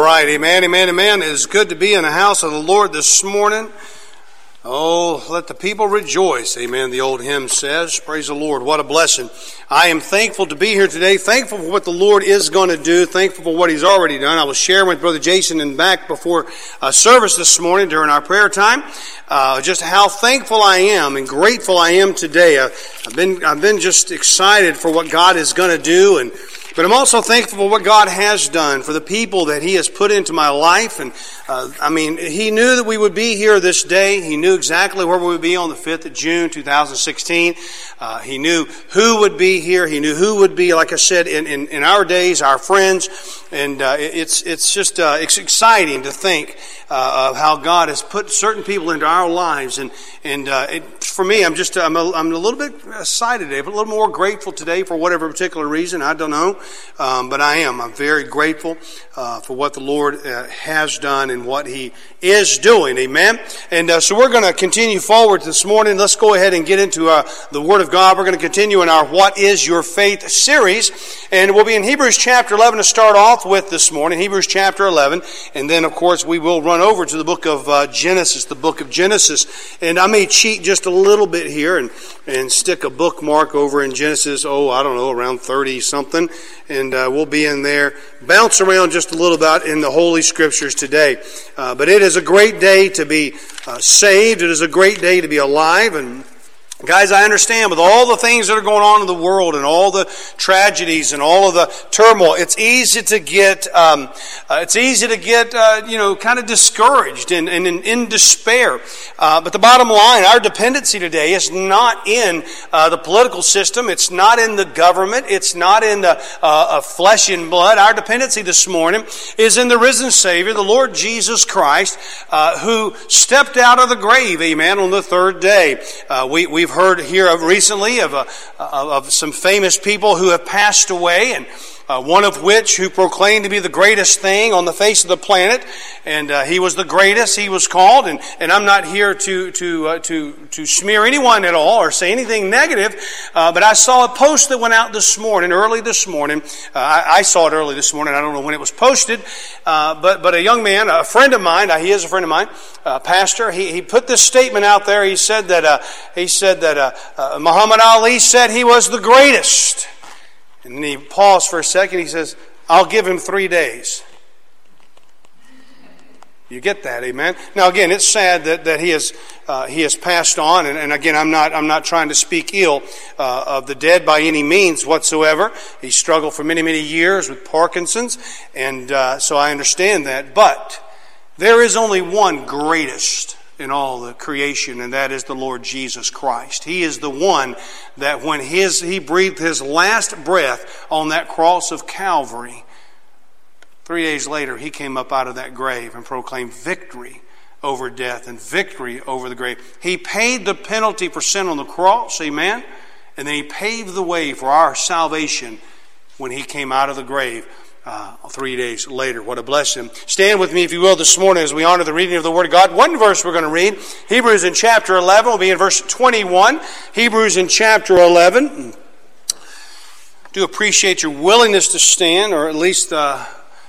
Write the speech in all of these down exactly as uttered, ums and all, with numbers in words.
right, amen, amen, amen. It is good to be in the house of the Lord this morning. Oh, let the people rejoice, amen, the old hymn says. Praise the Lord, what a blessing. I am thankful to be here today, thankful for what the Lord is going to do, thankful for what He's already done. I was sharing with Brother Jason and back before uh, service this morning during our prayer time, uh, just how thankful I am and grateful I am today. Uh, I've been, I've been just excited for what God is going to do, and but I'm also thankful for what God has done, for the people that He has put into my life. And uh, I mean, He knew that we would be here this day. He knew exactly where we would be on the fifth of June, two thousand sixteen. Uh, he knew who would be here. He knew who would be, like I said, in, in, in our days, our friends. And uh, it's it's just uh, it's exciting to think uh, of how God has put certain people into our lives. And and uh, it, for me, I'm just I'm a, I'm a little bit excited today, but a little more grateful today for whatever particular reason. I don't know. Um, but I am. I'm very grateful uh, for what the Lord uh, has done and what He is doing. Amen. And uh, so we're going to continue forward this morning. Let's go ahead and get into uh, the Word of God. We're going to continue in our What is Your Faith series. And we'll be in Hebrews chapter eleven to start off with this morning. Hebrews chapter eleven. And then, of course, we will run over to the book of uh, Genesis, the book of Genesis. And I may cheat just a little bit here and, and stick a bookmark over in Genesis, oh, I don't know, around thirty something. And uh, we'll be in there, bounce around just a little bit in the Holy Scriptures today. Uh, but it is a great day to be uh, saved. It is a great day to be alive. And guys, I understand with all the things that are going on in the world and all the tragedies and all of the turmoil, it's easy to get, um, uh, it's easy to get, uh, you know, kind of discouraged and, and in, in despair. Uh, but the bottom line, our dependency today is not in uh, the political system. It's not in the government. It's not in the uh, of flesh and blood. Our dependency this morning is in the risen Savior, the Lord Jesus Christ, uh, who stepped out of the grave, amen, on the third day. Uh, we, we've heard here of recently of, a, of some famous people who have passed away, and uh, one of which who proclaimed to be the greatest thing on the face of the planet, and uh, he was the greatest. He was called, and, and I'm not here to to uh, to to smear anyone at all or say anything negative, uh, but I saw a post that went out this morning, early this morning. Uh, I, I saw it early this morning. I don't know when it was posted, uh, but but a young man, a friend of mine, uh, he is a friend of mine, uh, pastor. He he put this statement out there. He said that uh, he said that uh, uh, Muhammad Ali said he was the greatest. And then he paused for a second. He says, I'll give him three days. You get that, amen? Now, again, it's sad that, that he has uh, he has passed on. And, and again, I'm not I'm not trying to speak ill uh, of the dead by any means whatsoever. He struggled for many, many years with Parkinson's. And uh, so I understand that. But there is only one greatest in all the creation, and that is the Lord Jesus Christ. He is the one that when his he breathed his last breath on that cross of Calvary, three days later he came up out of that grave and proclaimed victory over death and victory over the grave. He paid the penalty for sin on the cross, amen, and then He paved the way for our salvation when He came out of the grave Uh, three days later. What a blessing. Stand with me, if you will, this morning as we honor the reading of the Word of God. One verse we're going to read. Hebrews in chapter eleven. We'll be in verse twenty-one. Hebrews in chapter eleven. Do appreciate your willingness to stand, or at least uh,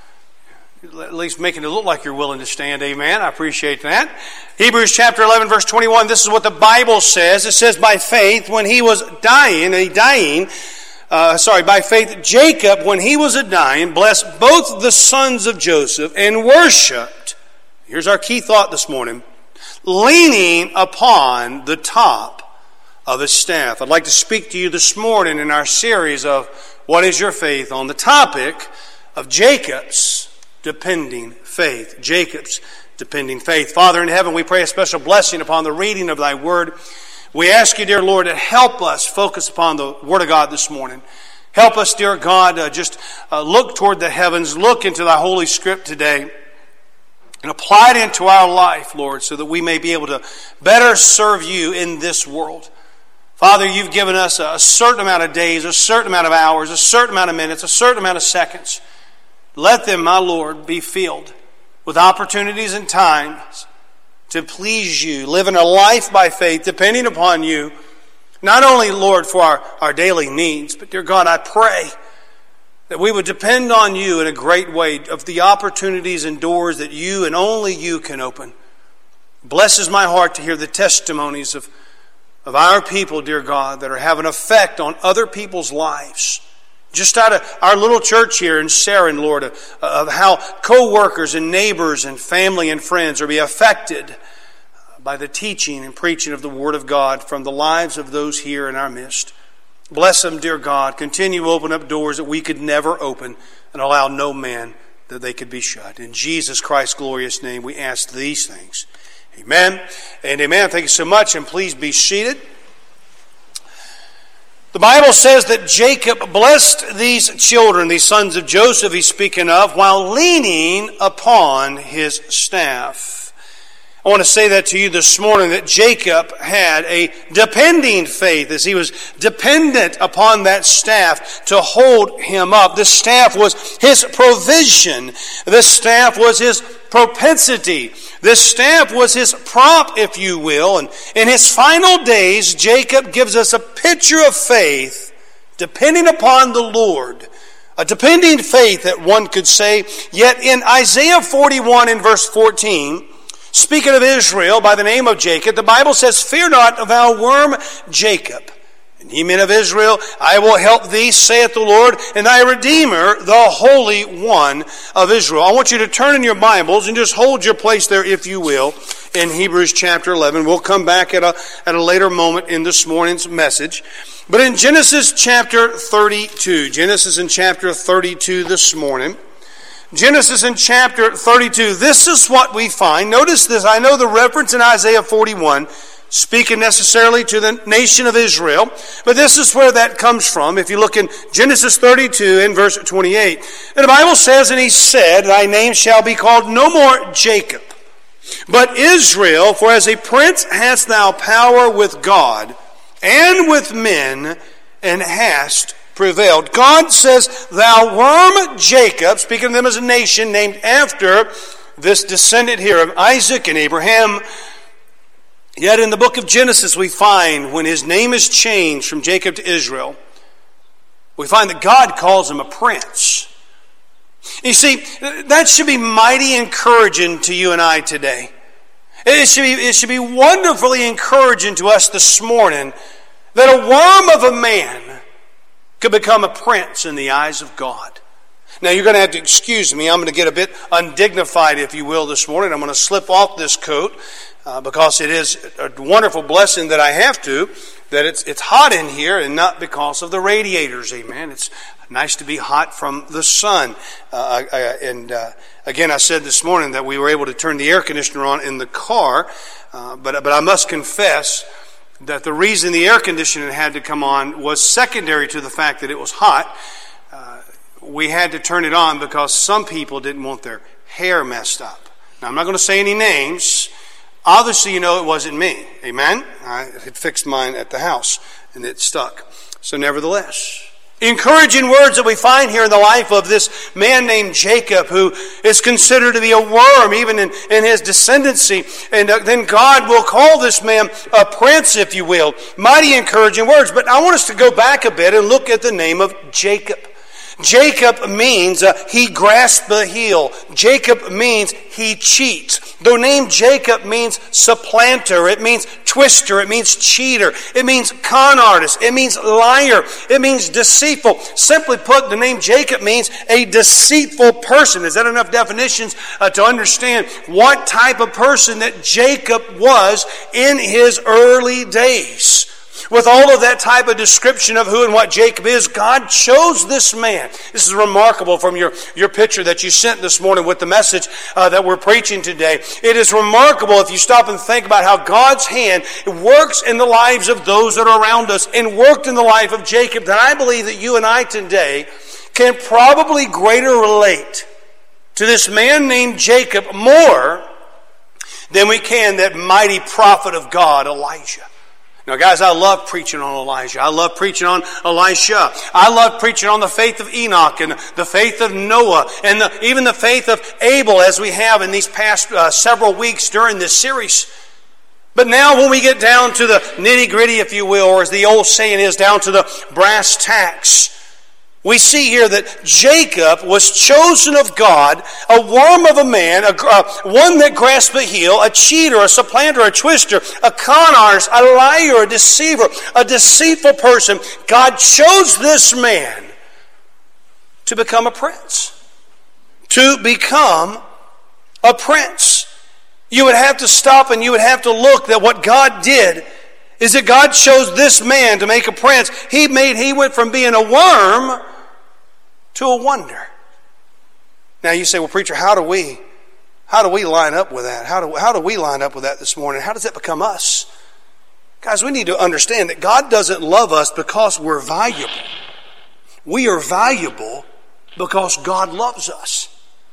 at least making it look like you're willing to stand. Amen. I appreciate that. Hebrews chapter eleven, verse twenty-one. This is what the Bible says. It says, by faith, when he was dying, and he dying, Uh, sorry, by faith, Jacob, when he was a dying, blessed both the sons of Joseph and worshipped. Here's our key thought this morning. Leaning upon the top of his staff. I'd like to speak to you this morning in our series of What is Your Faith on the topic of Jacob's depending faith. Jacob's depending faith. Father in heaven, we pray a special blessing upon the reading of Thy Word. We ask You, dear Lord, to help us focus upon the Word of God this morning. Help us, dear God, uh, just uh, look toward the heavens, look into Thy Holy Script today, and apply it into our life, Lord, so that we may be able to better serve You in this world. Father, You've given us a certain amount of days, a certain amount of hours, a certain amount of minutes, a certain amount of seconds. Let them, my Lord, be filled with opportunities and times to please You, living a life by faith, depending upon You, not only, Lord, for our, our daily needs, but, dear God, I pray that we would depend on you in a great way of the opportunities and doors that you and only you can open. Blesses my heart to hear the testimonies of, of our people, dear God, that are having an effect on other people's lives. Just out of our little church here in Sarin, Lord, of, of how co-workers and neighbors and family and friends are being affected by the teaching and preaching of the Word of God from the lives of those here in our midst. Bless them, dear God. Continue to open up doors that we could never open and allow no man that they could be shut. In Jesus Christ's glorious name, we ask these things. Amen and amen. Thank you so much, and please be seated. The Bible says that Jacob blessed these children, these sons of Joseph he's speaking of, while leaning upon his staff. I want to say that to you this morning, that Jacob had a depending faith as he was dependent upon that staff to hold him up. The staff was his provision. The staff was his propensity. The staff was his prop, if you will. And in his final days, Jacob gives us a picture of faith depending upon the Lord. A depending faith that one could say. Yet in Isaiah forty-one in verse fourteen, speaking of Israel by the name of Jacob, the Bible says, "Fear not, thou worm Jacob, and ye men of Israel, I will help thee, saith the Lord, and thy Redeemer, the Holy One of Israel." I want you to turn in your Bibles and just hold your place there, if you will, in Hebrews chapter eleven. We'll come back at a, at a later moment in this morning's message. But in Genesis chapter thirty-two, Genesis in chapter thirty-two this morning, Genesis in chapter thirty-two, this is what we find. Notice this. I know the reference in Isaiah forty-one, speaking necessarily to the nation of Israel, but this is where that comes from. If you look in Genesis thirty-two in verse twenty-eight, and the Bible says, "And he said, Thy name shall be called no more Jacob, but Israel, for as a prince hast thou power with God and with men, and hast prevailed." God says, "Thou worm Jacob," speaking of them as a nation named after this descendant here of Isaac and Abraham. Yet in the book of Genesis we find when his name is changed from Jacob to Israel, we find that God calls him a prince. You see, that should be mighty encouraging to you and I today. It should be, it should be wonderfully encouraging to us this morning that a worm of a man could become a prince in the eyes of God. Now, you're going to have to excuse me. I'm going to get a bit undignified, if you will, this morning. I'm going to slip off this coat uh, because it is a wonderful blessing that I have to, that it's it's hot in here and not because of the radiators. Amen. It's nice to be hot from the sun. Uh, I, I, and uh, again, I said this morning that we were able to turn the air conditioner on in the car, uh, but but I must confess that the reason the air conditioning had to come on was secondary to the fact that it was hot. Uh, we had to turn it on because some people didn't want their hair messed up. Now, I'm not going to say any names. Obviously, you know it wasn't me. Amen? I had fixed mine at the house, and it stuck. So nevertheless, encouraging words that we find here in the life of this man named Jacob, who is considered to be a worm even in, in his descendancy. And uh, then God will call this man a prince, if you will. Mighty encouraging words. But I want us to go back a bit and look at the name of Jacob. Jacob means uh, he grasped the heel. Jacob means he cheats. The name Jacob means supplanter. It means twister. It means cheater. It means con artist. It means liar. It means deceitful. Simply put, the name Jacob means a deceitful person. Is that enough definitions uh, to understand what type of person that Jacob was in his early days? With all of that type of description of who and what Jacob is, God chose this man. This is remarkable from your, your picture that you sent this morning with the message uh, that we're preaching today. It is remarkable if you stop and think about how God's hand works in the lives of those that are around us and worked in the life of Jacob, that I believe that you and I today can probably greater relate to this man named Jacob more than we can that mighty prophet of God, Elijah. Now, guys, I love preaching on Elijah. I love preaching on Elisha. I love preaching on the faith of Enoch and the faith of Noah and the, even the faith of Abel, as we have in these past uh, several weeks during this series. But now when we get down to the nitty-gritty, if you will, or as the old saying is, down to the brass tacks, We see here that Jacob was chosen of God, a worm of a man, a, uh, one that grasped the heel, a cheater, a supplanter, a twister, a con artist, a liar, a deceiver, a deceitful person. God chose this man to become a prince. To become a prince. You would have to stop and you would have to look that what God did is that God chose this man to make a prince. He made, he went from being a worm to a wonder. Now you say, well, preacher, how do we, how do we line up with that? How do, how do we line up with that this morning? How does that become us? Guys, we need to understand that God doesn't love us because we're valuable. We are valuable because God loves us.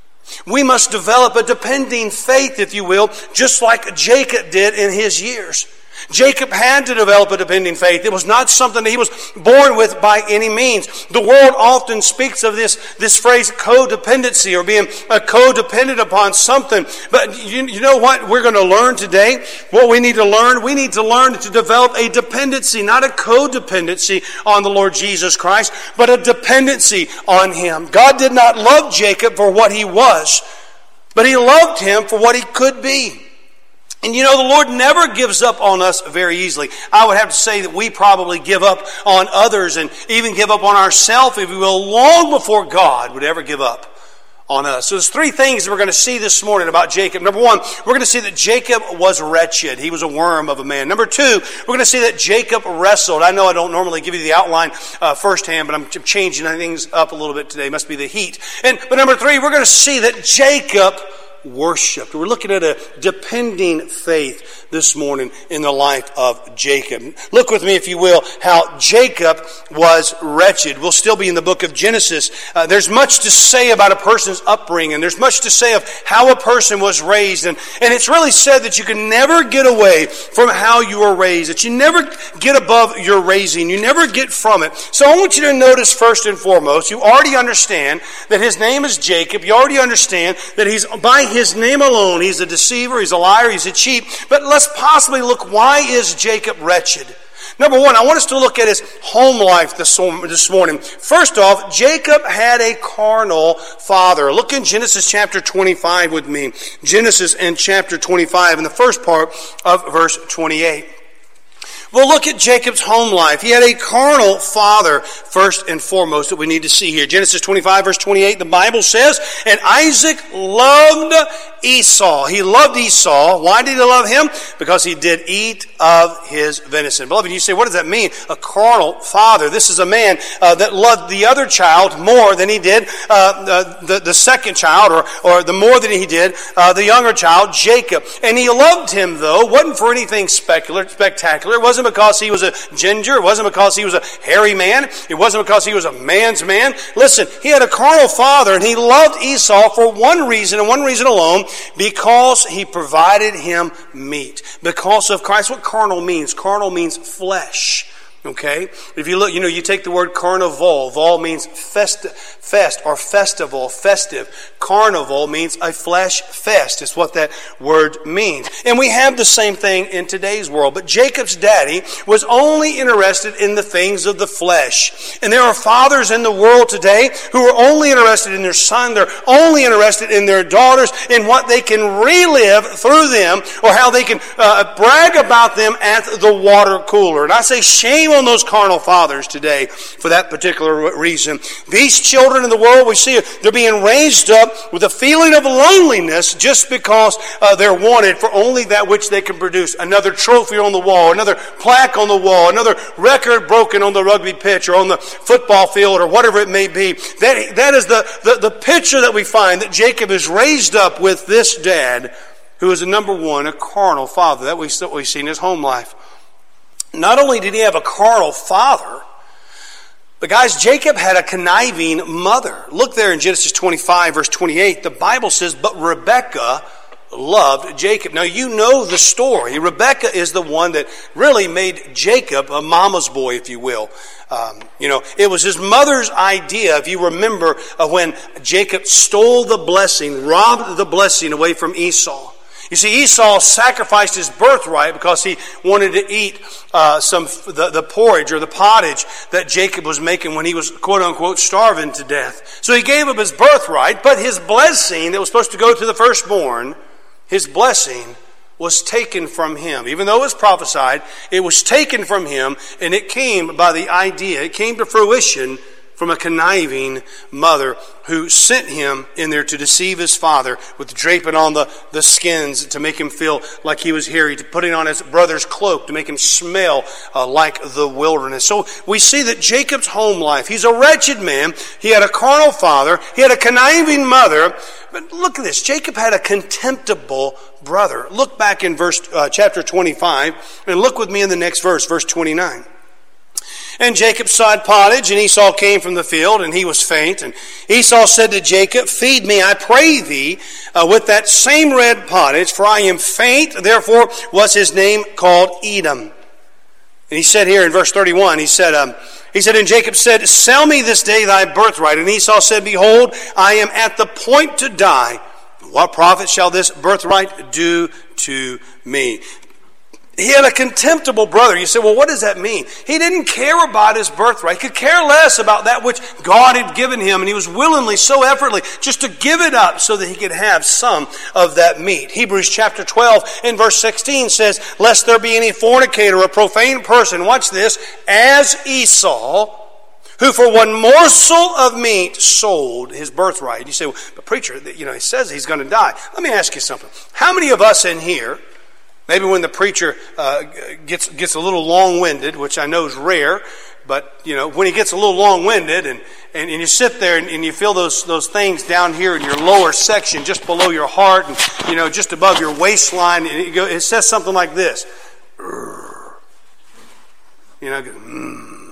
We must develop a depending faith, if you will, just like Jacob did in his years. Jacob had to develop a depending faith. It was not something that he was born with by any means. The world often speaks of this, this phrase codependency, or being a codependent upon something. But you, you know what we're going to learn today? What we need to learn? We need to learn to develop a dependency, not a codependency on the Lord Jesus Christ, but a dependency on Him. God did not love Jacob for what he was, but He loved him for what he could be. And you know, the Lord never gives up on us very easily. I would have to say that we probably give up on others and even give up on ourselves, if we will, long before God would ever give up on us. So there's three things that we're going to see this morning about Jacob. Number one, we're going to see that Jacob was wretched. He was a worm of a man. Number two, we're going to see that Jacob wrestled. I know I don't normally give you the outline uh, firsthand, but I'm changing things up a little bit today. It must be the heat. And but number three, we're going to see that Jacob worshipped. We're looking at a depending faith this morning in the life of Jacob. Look with me, if you will, how Jacob was wretched. We'll still be in the book of Genesis. Uh, there's much to say about a person's upbringing. There's much to say of how a person was raised. And, and it's really said that you can never get away from how you were raised, that you never get above your raising. You never get from it. So I want you to notice first and foremost, you already understand that his name is Jacob. You already understand that he's by his name alone, he's a deceiver, he's a liar, he's a cheat. But let's possibly look, why is Jacob wretched? Number one, I want us to look at his home life this morning. First off, Jacob had a carnal father. Look in Genesis chapter twenty-five with me. Genesis in chapter twenty-five, in the first part of verse twenty-eight. Well, look at Jacob's home life. He had a carnal father, first and foremost, that we need to see here. Genesis twenty-five, verse twenty-eight, the Bible says, and Isaac loved Esau. He loved Esau. Why did he love him? Because he did eat of his venison. Beloved, you say, what does that mean? A carnal father. This is a man uh, that loved the other child more than he did uh, the, the, the second child, or, or the more than he did uh, the younger child, Jacob. And he loved him, though. It wasn't for anything spectacular. spectacular. It wasn't because he was a ginger. It wasn't because he was a hairy man. It wasn't because he was a man's man. Listen, he had a carnal father, and he loved Esau for one reason, and one reason alone, because he provided him meat. Because of Christ. What carnal means? Carnal means flesh. Okay? If you look, you know, you take the word carnival. Vol means fest, fest or festival, festive. Carnival means a flesh fest. It's what that word means. And we have the same thing in today's world. But Jacob's daddy was only interested in the things of the flesh. And there are fathers in the world today who are only interested in their son. They're only interested in their daughters, in what they can relive through them, or how they can uh, brag about them at the water cooler. And I say shame on those carnal fathers today for that particular reason. These children in the world, we see they're being raised up with a feeling of loneliness just because uh, they're wanted for only that which they can produce. Another trophy on the wall, another plaque on the wall, another record broken on the rugby pitch or on the football field or whatever it may be. That, that is the, the, the picture that we find, that Jacob is raised up with this dad who is a number one, a carnal father. That we, we see in his home life. Not only did he have a carnal father, but guys, Jacob had a conniving mother. Look there in Genesis twenty-five, verse twenty-eight. The Bible says, but Rebekah loved Jacob. Now you know the story. Rebekah is the one that really made Jacob a mama's boy, if you will. Um, you know, it was his mother's idea, if you remember, of when Jacob stole the blessing, robbed the blessing away from Esau. You see, Esau sacrificed his birthright because he wanted to eat uh, some the, the porridge or the pottage that Jacob was making when he was, quote-unquote, starving to death. So he gave up his birthright, but his blessing that was supposed to go to the firstborn, his blessing was taken from him. Even though it was prophesied, it was taken from him, and it came by the idea, it came to fruition from a conniving mother who sent him in there to deceive his father with draping on the, the skins to make him feel like he was hairy, to putting on his brother's cloak to make him smell uh, like the wilderness. So we see that Jacob's home life, he's a wretched man. He had a carnal father. He had a conniving mother. But look at this. Jacob had a contemptible brother. Look back in verse uh, chapter twenty-five and look with me in the next verse, verse twenty-nine. And Jacob sowed pottage, and Esau came from the field, and he was faint. And Esau said to Jacob, feed me, I pray thee, uh, with that same red pottage, for I am faint. Therefore was his name called Edom. And he said here in verse thirty-one, he said, um, he said, and Jacob said, sell me this day thy birthright. And Esau said, behold, I am at the point to die. What profit shall this birthright do to me? He had a contemptible brother. You say, well, what does that mean? He didn't care about his birthright. He could care less about that which God had given him. And he was willingly, so effortlessly, just to give it up so that he could have some of that meat. Hebrews chapter twelve and verse sixteen says, lest there be any fornicator or profane person, watch this, as Esau, who for one morsel of meat sold his birthright. You say, well, but preacher, you know, he says he's going to die. Let me ask you something. How many of us in here, maybe when the preacher uh, gets gets a little long-winded, which I know is rare, but you know when he gets a little long-winded, and, and, and you sit there and, and you feel those those things down here in your lower section, just below your heart, and you know just above your waistline, and it, go, it says something like this, you know, mm,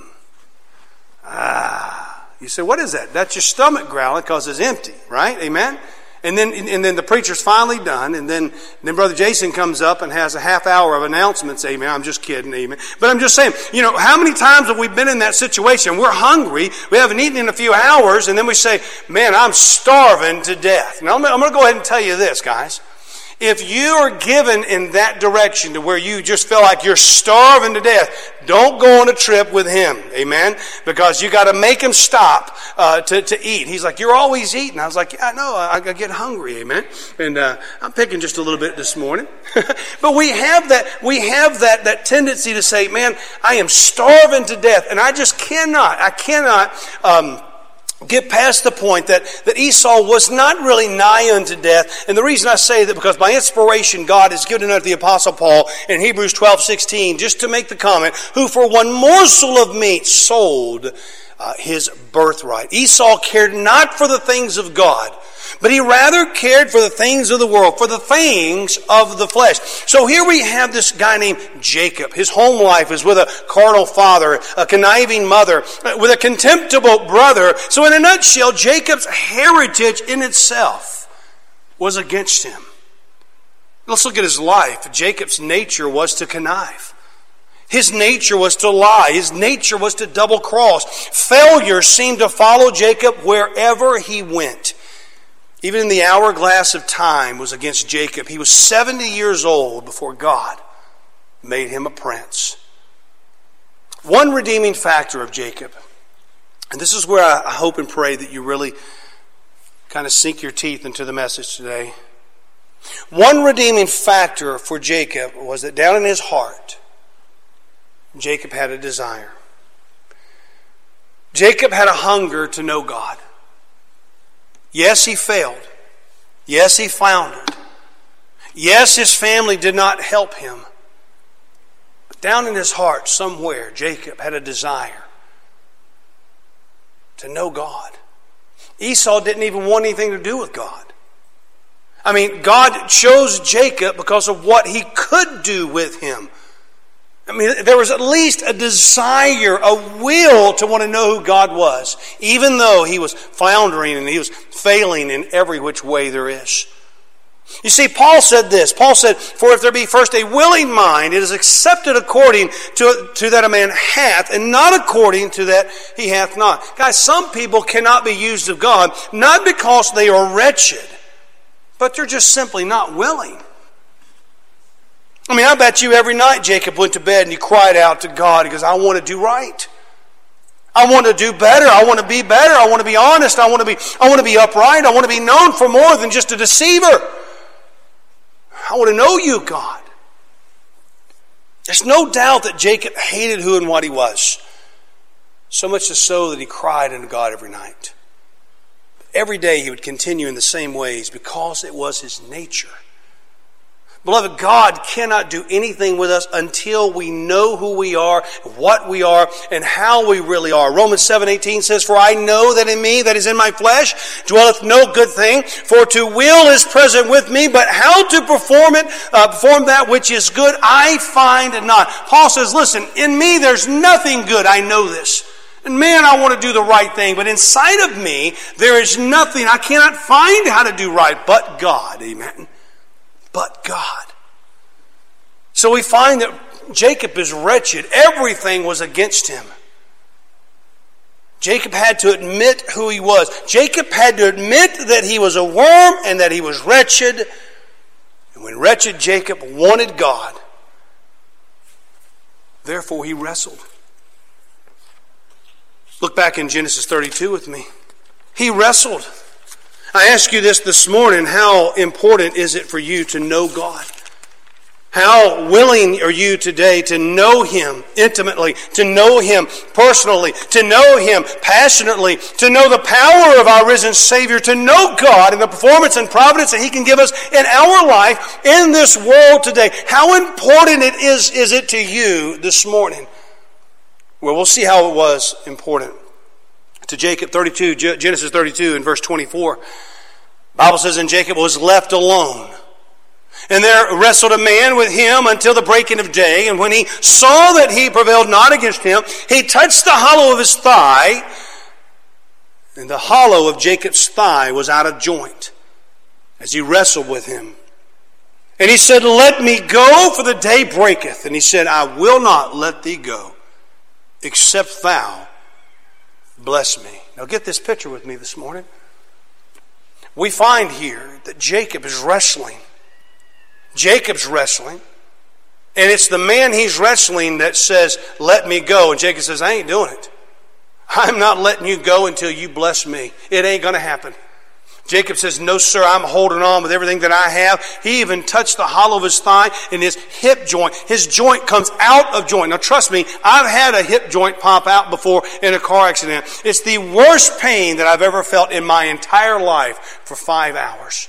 ah. You say, what is that? That's your stomach growling because it's empty, right? Amen. And then, and then the preacher's finally done, and then, and then Brother Jason comes up and has a half hour of announcements. Amen. I'm just kidding. Amen. But I'm just saying, you know, how many times have we been in that situation? We're hungry. We haven't eaten in a few hours, and then we say, man, I'm starving to death. Now, I'm going to go ahead and tell you this, guys. If you are given in that direction to where you just feel like you're starving to death, don't go on a trip with him. Amen? Because you got to make him stop uh, to, to eat. He's like, you're always eating. I was like, yeah, I know. I, I get hungry. Amen? And uh, I'm picking just a little bit this morning. But we have that we have that, that tendency to say, man, I am starving to death. And I just cannot, I cannot... Um, get past the point that, that Esau was not really nigh unto death. And the reason I say that, because by inspiration God has given unto the Apostle Paul in Hebrews twelve sixteen, just to make the comment, who for one morsel of meat sold uh, his birthright. Esau cared not for the things of God, but he rather cared for the things of the world, for the things of the flesh. So here we have this guy named Jacob. His home life is with a carnal father, a conniving mother, with a contemptible brother. So in a nutshell, Jacob's heritage in itself was against him. Let's look at his life. Jacob's nature was to connive. His nature was to lie. His nature was to double cross. Failure seemed to follow Jacob wherever he went. Even in the hourglass of time was against Jacob. He was seventy years old before God made him a prince. One redeeming factor of Jacob, and this is where I hope and pray that you really kind of sink your teeth into the message today. One redeeming factor for Jacob was that down in his heart, Jacob had a desire. Jacob had a hunger to know God. Yes, he failed. Yes, he floundered. Yes, his family did not help him. But down in his heart somewhere, Jacob had a desire to know God. Esau didn't even want anything to do with God. I mean, God chose Jacob because of what he could do with him. I mean, there was at least a desire, a will to want to know who God was, even though he was floundering and he was failing in every which way there is. You see, Paul said this. Paul said, for if there be first a willing mind, it is accepted according to, to that a man hath, and not according to that he hath not. Guys, some people cannot be used of God, not because they are wretched, but they're just simply not willing. I mean, I bet you every night Jacob went to bed and he cried out to God. He goes, I want to do right. I want to do better. I want to be better. I want to be honest. I want to be, I want to be upright. I want to be known for more than just a deceiver. I want to know you, God. There's no doubt that Jacob hated who and what he was. So much so that he cried unto God every night. Every day he would continue in the same ways because it was his nature. Beloved, God cannot do anything with us until we know who we are, what we are, and how we really are. Romans seven eighteen says, For I know that in me, that is in my flesh, dwelleth no good thing. For to will is present with me, but how to perform it, uh, perform that which is good, I find not. Paul says, listen, in me there's nothing good. I know this. And man, I want to do the right thing. But inside of me, there is nothing. I cannot find how to do right but God. Amen. But God. So we find that Jacob is wretched. Everything was against him. Jacob had to admit who he was. Jacob had to admit that he was a worm and that he was wretched. And when wretched Jacob wanted God, therefore he wrestled. Look back in Genesis thirty-two with me. He wrestled. I ask you this this morning, how important is it for you to know God? How willing are you today to know Him intimately, to know Him personally, to know Him passionately, to know the power of our risen Savior, to know God and the performance and providence that He can give us in our life in this world today? How important it is, is it to you this morning? Well, we'll see how it was important to Jacob. thirty-two, Genesis thirty-two and verse twenty-four. The Bible says, and Jacob was left alone. And there wrestled a man with him until the breaking of day. And when he saw that he prevailed not against him, he touched the hollow of his thigh. And the hollow of Jacob's thigh was out of joint as he wrestled with him. And he said, let me go, for the day breaketh. And he said, I will not let thee go, except thou bless me. Now get this picture with me this morning. We find here that Jacob is wrestling. Jacob's wrestling. And it's the man he's wrestling that says, let me go. And Jacob says, I ain't doing it. I'm not letting you go until you bless me. It ain't going to happen. Jacob says, no, sir, I'm holding on with everything that I have. He even touched the hollow of his thigh and his hip joint. His joint comes out of joint. Now, trust me, I've had a hip joint pop out before in a car accident. It's the worst pain that I've ever felt in my entire life for five hours.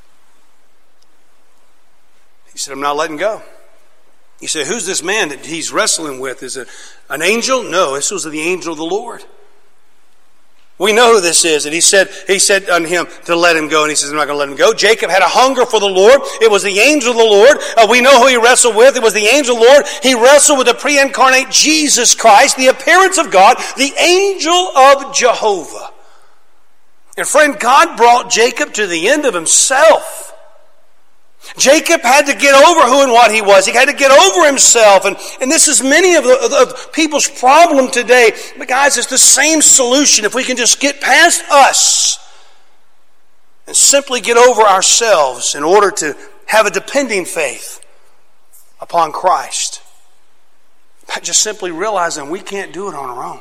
He said, I'm not letting go. He said, who's this man that he's wrestling with? Is it an angel? No, this was the angel of the Lord. We know who this is. And he said, he said unto him to let him go. And he says, I'm not going to let him go. Jacob had a hunger for the Lord. It was the angel of the Lord. Uh, we know who he wrestled with. It was the angel of the Lord. He wrestled with the pre-incarnate Jesus Christ, the appearance of God, the angel of Jehovah. And friend, God brought Jacob to the end of himself. Jacob had to get over who and what he was. He had to get over himself. And, and this is many of, the, of people's problem today. But guys, it's the same solution. If we can just get past us and simply get over ourselves in order to have a depending faith upon Christ. By just simply realizing we can't do it on our own.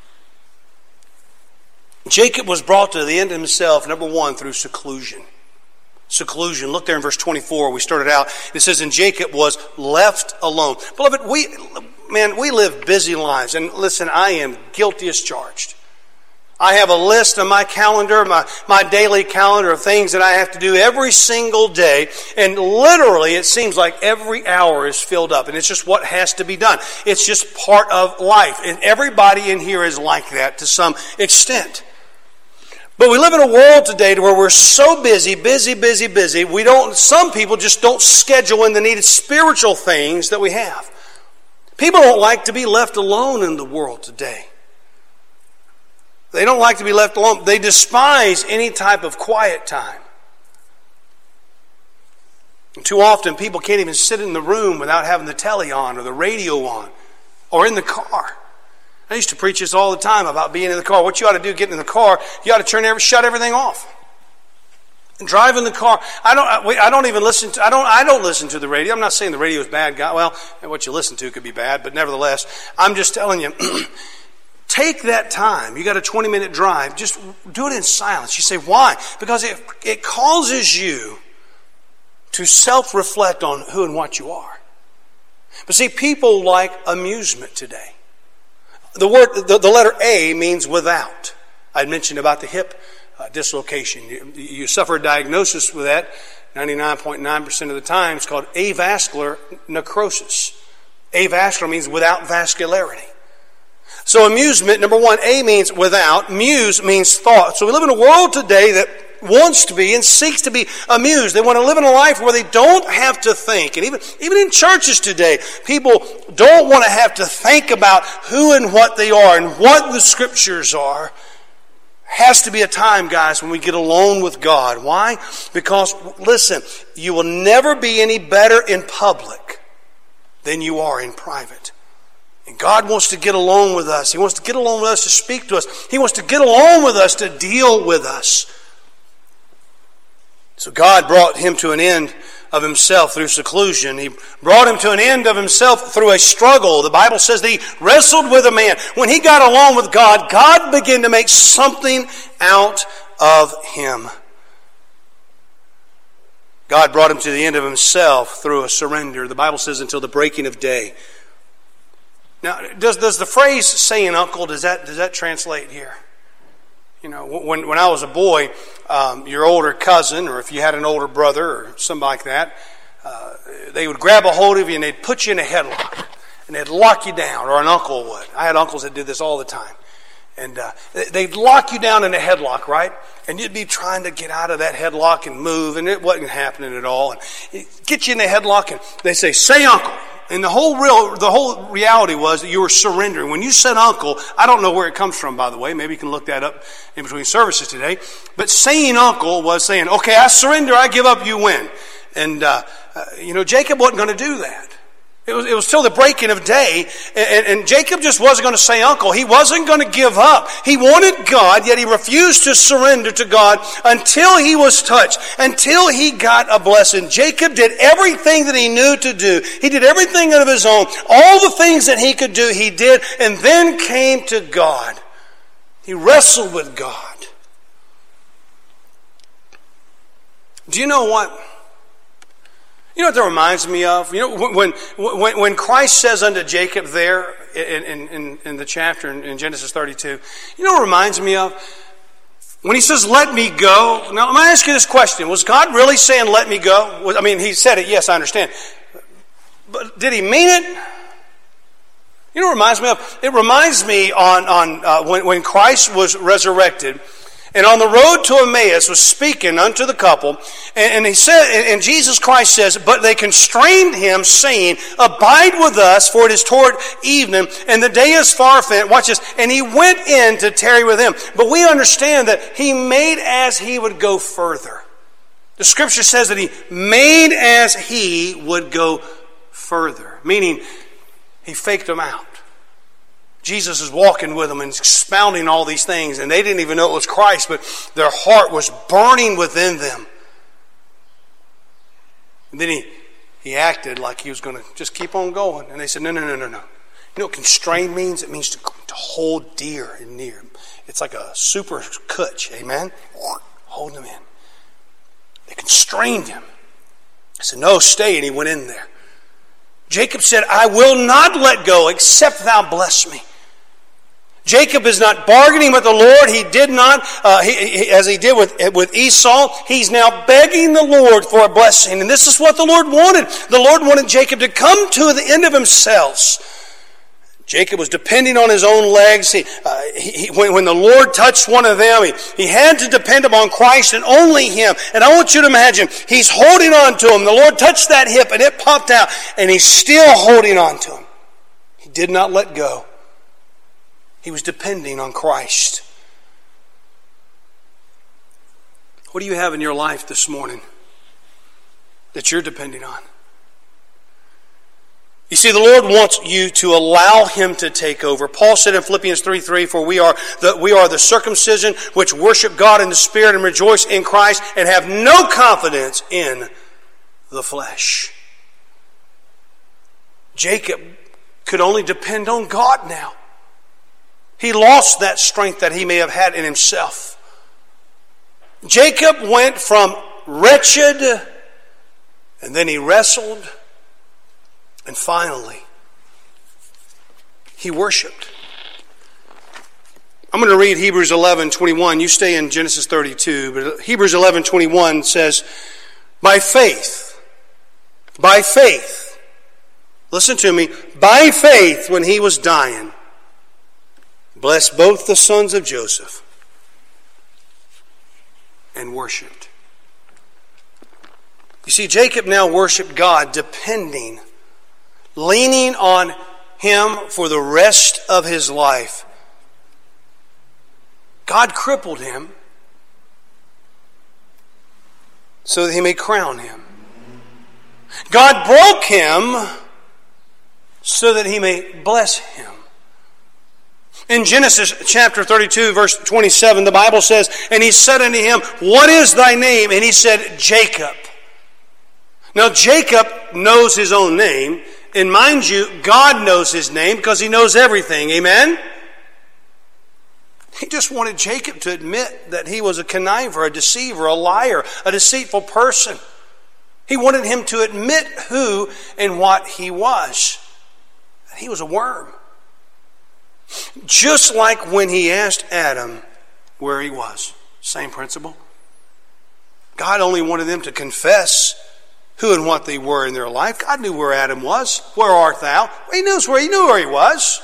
Jacob was brought to the end of himself, number one, through seclusion. Seclusion. Look there in verse twenty-four. We started out. It says, and Jacob was left alone. Beloved, we, man, we live busy lives. And listen, I am guilty as charged. I have a list on my calendar, my, my daily calendar of things that I have to do every single day. And literally, it seems like every hour is filled up. And it's just what has to be done. It's just part of life. And everybody in here is like that to some extent. But we live in a world today where we're so busy, busy, busy, busy. We don't. Some people just don't schedule in the needed spiritual things that we have. People don't like to be left alone in the world today. They don't like to be left alone. They despise any type of quiet time. And too often people can't even sit in the room without having the telly on or the radio on or in the car. I used to preach this all the time about being in the car. What you ought to do, get in the car, you ought to turn every, shut everything off. Driving the car. I don't. I don't even listen to. I don't. I don't listen to the radio. I'm not saying the radio is bad. God, well, what you listen to could be bad, but nevertheless, I'm just telling you. Take that time. You got a twenty minute drive. Just do it in silence. You say, why? Because it it causes you to self-reflect on who and what you are. But see, people like amusement today. The word, the, the letter A means without. I mentioned about the hip uh, dislocation. You, you suffer a diagnosis with that. ninety-nine point nine percent of the time, it's called avascular necrosis. Avascular means without vascularity. So amusement, number one, A means without. Muse means thought. So we live in a world today that wants to be and seeks to be amused. They want to live in a life where they don't have to think. And even, even in churches today, people don't want to have to think about who and what they are and what the Scriptures are. Has to be a time, guys, when we get alone with God. Why? Because, listen, you will never be any better in public than you are in private. And God wants to get alone with us. He wants to get alone with us to speak to us. He wants to get alone with us to deal with us. So God brought him to an end of himself through seclusion. He brought him to an end of himself through a struggle. The Bible says that he wrestled with a man. When he got alone with God, God began to make something out of him. God brought him to the end of himself through a surrender. The Bible says until the breaking of day. Now, does does the phrase "saying uncle," does that does that translate here? You know, when when I was a boy, um, your older cousin, or if you had an older brother or something like that, uh, they would grab a hold of you and they'd put you in a headlock and they'd lock you down, or an uncle would. I had uncles that did this all the time, and uh, they'd lock you down in a headlock, right? And you'd be trying to get out of that headlock and move, and it wasn't happening at all. And get you in a headlock, and they say, "Say uncle." And the whole real, the whole reality was that you were surrendering. When you said uncle, I don't know where it comes from, by the way. Maybe you can look that up in between services today. But saying uncle was saying, okay, I surrender, I give up, you win. And, uh, uh, you know, Jacob wasn't going to do that. It was, it was till the breaking of day, and, and Jacob just wasn't going to say uncle. He wasn't going to give up. He wanted God, yet he refused to surrender to God until he was touched, until he got a blessing. Jacob did everything that he knew to do. He did everything of his own. All the things that he could do, he did, and then came to God. He wrestled with God. Do you know what? You know what that reminds me of? You know, when when when Christ says unto Jacob there in, in, in the chapter in, in Genesis thirty-two, you know what it reminds me of? When he says, let me go. Now, let me ask you this question. Was God really saying, let me go? I mean, he said it, yes, I understand. But did he mean it? You know what it reminds me of? It reminds me on, on uh, when, when Christ was resurrected, and on the road to Emmaus was speaking unto the couple, and, and he said, and Jesus Christ says, but they constrained him, saying, abide with us, for it is toward evening, and the day is far spent. Watch this. And he went in to tarry with them. But we understand that he made as he would go further. The Scripture says that he made as he would go further, meaning he faked them out. Jesus is walking with them and expounding all these things, and they didn't even know it was Christ, but their heart was burning within them. And then he, he acted like he was going to just keep on going. And they said, no, no, no, no, no. You know what constrained means? It means to, to hold dear and near. It's like a super kutch, amen? Holding them in. They constrained him. I said, no, stay, and he went in there. Jacob said, I will not let go except thou bless me. Jacob is not bargaining with the Lord. He did not, uh, he, he, as he did with, with Esau. He's now begging the Lord for a blessing. And this is what the Lord wanted. The Lord wanted Jacob to come to the end of himself. Jacob was depending on his own legs. He, uh, he, when, when the Lord touched one of them, he, he had to depend upon Christ and only him. And I want you to imagine, he's holding on to him. The Lord touched that hip and it popped out, and he's still holding on to him. He did not let go. He was depending on Christ. What do you have in your life this morning that you're depending on? You see, the Lord wants you to allow Him to take over. Paul said in Philippians three three, for we are the, we are the circumcision which worship God in the Spirit and rejoice in Christ and have no confidence in the flesh. Jacob could only depend on God now. He lost that strength that he may have had in himself. Jacob went from wretched, and then he wrestled, and finally, he worshiped. I'm going to read Hebrews eleven twenty-one. You stay in Genesis thirty-two, but Hebrews eleven twenty-one says, by faith, by faith, listen to me, by faith when he was dying, blessed both the sons of Joseph and worshipped. You see, Jacob now worshiped God depending, leaning on Him for the rest of his life. God crippled him so that He may crown him. God broke him so that He may bless him. In Genesis chapter thirty-two, verse twenty-seven, the Bible says, and he said unto him, what is thy name? And he said, Jacob. Now, Jacob knows his own name. And mind you, God knows his name because He knows everything. Amen? He just wanted Jacob to admit that he was a conniver, a deceiver, a liar, a deceitful person. He wanted him to admit who and what he was. He was a worm. Just like when he asked Adam where he was. Same principle. God only wanted them to confess who and what they were in their life. God knew where Adam was. Where art thou? He knew where he knew where he was.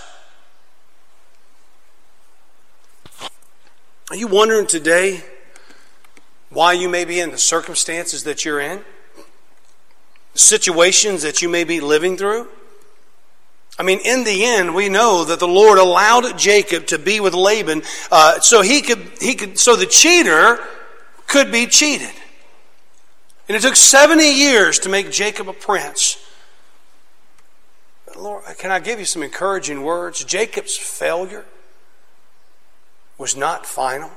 Are you wondering today why you may be in the circumstances that you're in? The situations that you may be living through? I mean, in the end, we know that the Lord allowed Jacob to be with Laban, uh, so he could, he could, so the cheater could be cheated. And it took seventy years to make Jacob a prince. But Lord, can I give you some encouraging words? Jacob's failure was not final.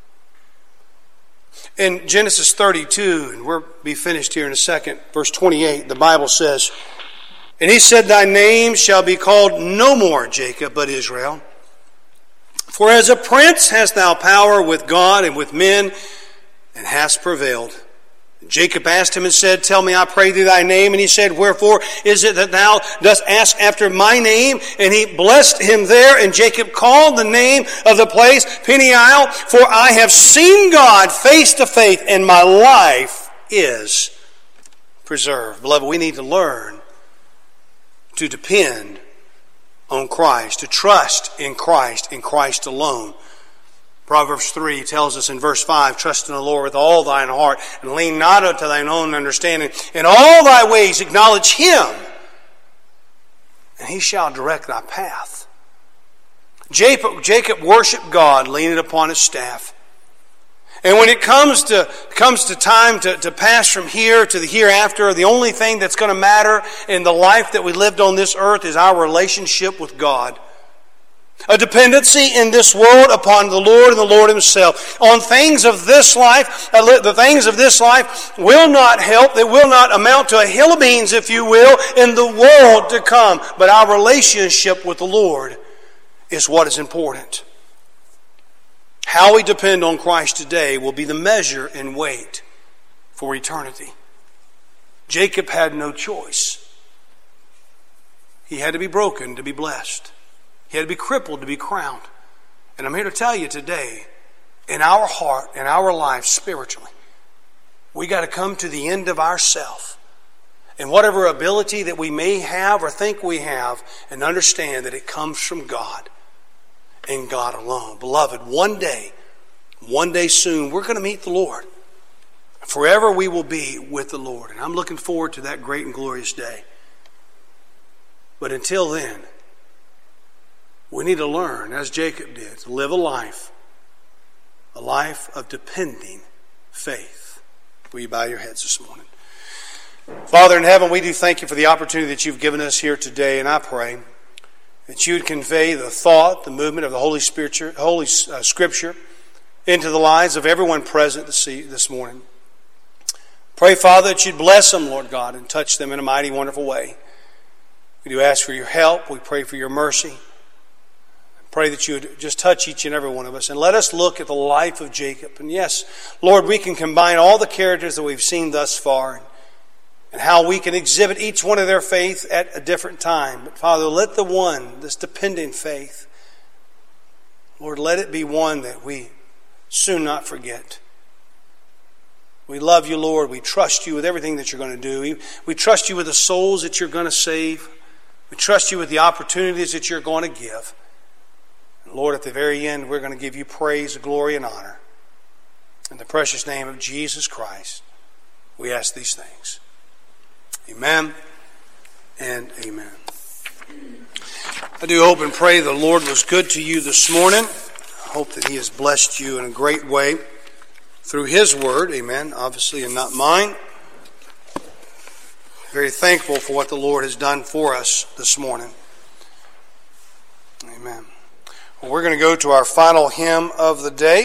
In Genesis thirty-two, and we'll be finished here in a second, verse twenty-eight, the Bible says, and he said, thy name shall be called no more Jacob, but Israel. For as a prince hast thou power with God and with men, and hast prevailed. Jacob asked him and said, tell me, I pray thee, thy name. And he said, wherefore is it that thou dost ask after my name? And he blessed him there. And Jacob called the name of the place Peniel, for I have seen God face to face, and my life is preserved. Beloved, we need to learn to depend on Christ, to trust in Christ, in Christ alone. Proverbs three tells us in verse five, trust in the Lord with all thine heart, and lean not unto thine own understanding. In all thy ways acknowledge Him, and He shall direct thy path. Jacob, Jacob worshiped God, leaning upon his staff. And when it comes to comes to time to, to pass from here to the hereafter, the only thing that's going to matter in the life that we lived on this earth is our relationship with God. A dependency in this world upon the Lord and the Lord Himself. On things of this life, the things of this life will not help. They will not amount to a hill of beans, if you will, in the world to come. But our relationship with the Lord is what is important. How we depend on Christ today will be the measure and weight for eternity. Jacob had no choice. He had to be broken to be blessed. He had to be crippled to be crowned. And I'm here to tell you today, in our heart, in our life spiritually, we got to come to the end of ourself. And whatever ability that we may have or think we have, and understand that it comes from God and God alone. Beloved, one day, one day soon, we're going to meet the Lord. Forever we will be with the Lord. And I'm looking forward to that great and glorious day. But until then, we need to learn, as Jacob did, to live a life, a life of depending faith. Will you bow your heads this morning? Father in heaven, we do thank you for the opportunity that you've given us here today, and I pray that you would convey the thought, the movement of the Holy Spirit, Holy uh, Scripture into the lives of everyone present this, this morning. Pray, Father, that you'd bless them, Lord God, and touch them in a mighty, wonderful way. We do ask for your help. We pray for your mercy. Pray that you would just touch each and every one of us. And let us look at the life of Jacob. And yes, Lord, we can combine all the characters that we've seen thus far and how we can exhibit each one of their faith at a different time. But Father, let the one, this dependent faith, Lord, let it be one that we soon not forget. We love you, Lord. We trust you with everything that you're going to do. We, we trust you with the souls that you're going to save. We trust you with the opportunities that you're going to give. And Lord, at the very end, we're going to give you praise, glory, and honor. In the precious name of Jesus Christ, we ask these things. Amen and amen. I do hope and pray the Lord was good to you this morning. I hope that he has blessed you in a great way through his word. Amen. Obviously, and not mine. Very thankful for what the Lord has done for us this morning. Amen. Well, we're going to go to our final hymn of the day.